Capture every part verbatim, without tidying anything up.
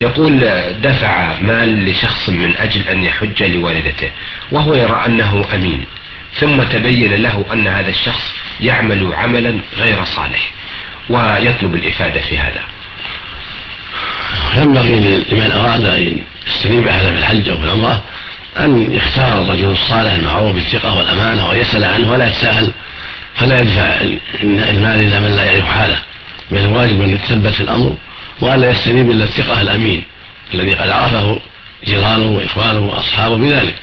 يقول دفع مال لشخص من أجل أن يحج لوالدته وهو يرى أنه أمين، ثم تبين له أن هذا الشخص يعمل عملا غير صالح ويطلب الإفادة في هذا. ينبغي لمن أراد أن يستجيب أهله في الحج أو في العمرة أن يختار الرجل الصالح المعروف بالثقة والأمانة ويسأل عنه ولا يتساهل، فلا يدفع المال إلى من لا يعرف حاله، بل الواجب أن يتثبت في الأمر وألا يستجيب إلا الثقة الأمين الذي قد عرفه جيرانه وإخوانه وأصحابه بذلك.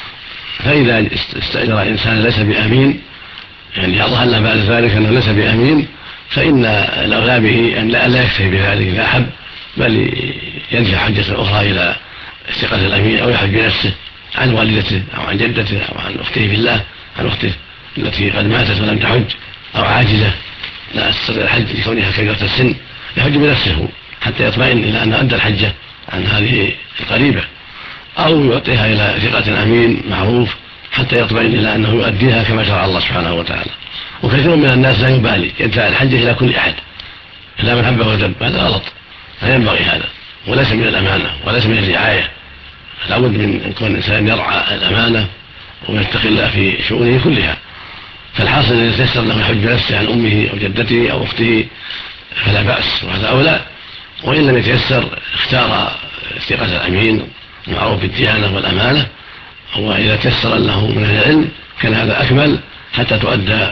فإذا استأجر إنسان ليس بأمين، يعني أظهر بعد ذلك أنه ليس بأمين، فإن الأولى به أن لا يكتفي بذلك إذا أحب، بل يدفع حجة أخرى إلى الثقة الأمين أو يحج بنفسه عن والدته أو عن جدته أو عن أخته في الله، عن أخته التي قد ماتت ولم تحج أو عاجزة لا تستطيع الحج لكونها كبيرة السن، يحج بنفسه حتى يطمئن إلى أن أدى الحجة عن هذه القريبة، أو يعطيها إلى ثقة أمين معروف حتى يطمئن إلى أنه يؤديها كما شرع الله سبحانه وتعالى. وكثير من الناس لا يبالي، يدفع الحجة إلى كل أحد إلا من حبه وذب، هذا غلط، لا ينبغي هذا، وليس من الأمانة وليس من الرعاية. لابد من أن يكون الإنسان يرعى الأمانة ويتقي الله في شؤونه كلها. فالحاصل إذا تيسر له يحج نفسه عن أمه أو جدته أو أخته فلا بأس، وهذا أولى. وإن لم يتيسر اختار الثقة الأمين المعروف بالديانة والأمانة، وإذا تيسر له من العلم كان هذا أكمل حتى تؤدى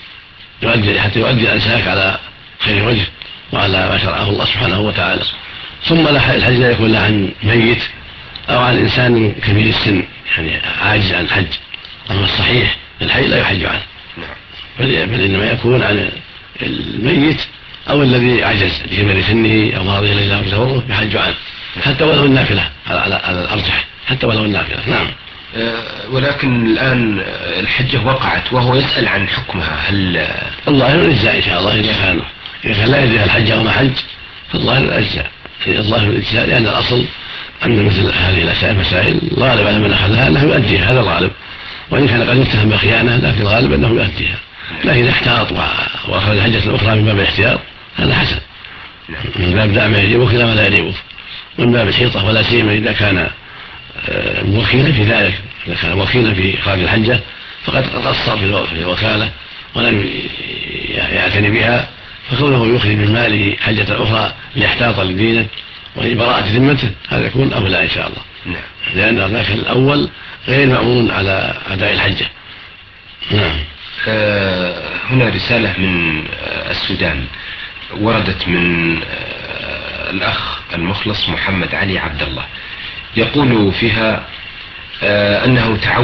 يؤدي حتى يؤدي الأنساك على خير وجه وعلى ما شرعه الله سبحانه وتعالى. ثم الحج لا يكون له عن ميت أو عن إنسان كبير السن يعني عاجز عن الحج، أما الصحيح الحي لا يحج عنه، بل إنما يكون عن الميت أو الذي عجز لكبر سنه أو مرضه الذي لا يتورث يحج عنه، حتى ولو النافلة على الأرجح، حتى ولو النافلة. نعم. ولكن الآن الحجة وقعت وهو يسأل عن حكمها، هل الظاهر الإجزاء إن شاء الله؟ إذا كان إذا كان لا يدري الحج أو ما حج فالظاهر الإجزاء، الظاهر الإجزاء، لأن الأصل أن مثل هذه المسائل الغالب على من أخذها أنه يؤديها، هذا الغالب، وإن كان قد يتهم بخيانة لكن الغالب أنه يؤديها. لكن إذا احتاط وأخذ الحجة الأخرى من باب الاحتياط هذا حسن، من باب دع ما يجيبك إلى ما لا يجيبك، من باب الحيطة، ولا سيما إذا كان موكلا في ذلك، إذا كان موكلا في إخراج الحجة فقد قصر في الوكالة ولم يعتني بها، فكونه يخرج من ماله حجة أخرى ليحتاط لدينه ولبراءة ذمته هذا يكون أولى إن شاء الله، لأن ذاك الأول غير مأمون على أداء الحجة. نعم. آه هنا رسالة من آه السودان وردت من آه الأخ المخلص محمد علي عبد الله، يقول فيها آه أنه تعود